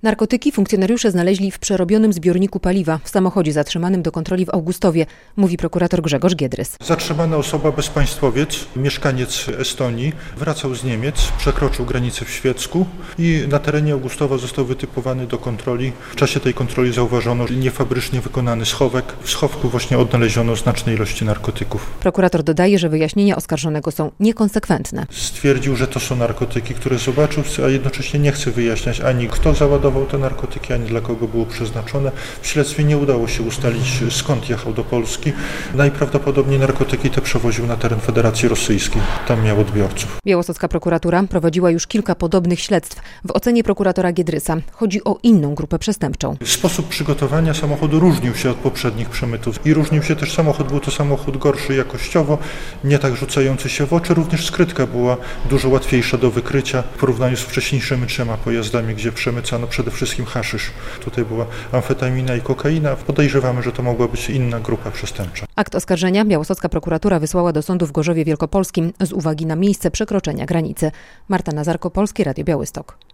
Narkotyki funkcjonariusze znaleźli w przerobionym zbiorniku paliwa w samochodzie zatrzymanym do kontroli w Augustowie, mówi prokurator Grzegorz Giedrys. Zatrzymana osoba bezpaństwowiec, mieszkaniec Estonii, wracał z Niemiec, przekroczył granicę w Świecku i na terenie Augustowa został wytypowany do kontroli. W czasie tej kontroli zauważono niefabrycznie wykonany schowek. W schowku właśnie odnaleziono znaczne ilości narkotyków. Prokurator dodaje, że wyjaśnienia oskarżonego są niekonsekwentne. Stwierdził, że to są narkotyki, które zobaczył, a jednocześnie nie chce wyjaśniać ani kto załadował te narkotyki, ani dla kogo było przeznaczone. W śledztwie nie udało się ustalić, skąd jechał do Polski. Najprawdopodobniej narkotyki te przewoził na teren Federacji Rosyjskiej. Tam miał odbiorców. Białostocka prokuratura prowadziła już kilka podobnych śledztw. W ocenie prokuratora Giedrysa chodzi o inną grupę przestępczą. Sposób przygotowania samochodu różnił się od poprzednich przemytów i różnił się też samochód. Był to samochód gorszy jakościowo, nie tak rzucający się w oczy. Również skrytka była dużo łatwiejsza do wykrycia w porównaniu z wcześniejszymi 3 pojazdami, gdzie przemycano przede wszystkim haszysz. Tutaj była amfetamina i kokaina. Podejrzewamy, że to mogła być inna grupa przestępcza. Akt oskarżenia białostocka prokuratura wysłała do sądu w Gorzowie Wielkopolskim z uwagi na miejsce przekroczenia granicy. Marta Nazarko, Polskie Radio Białystok.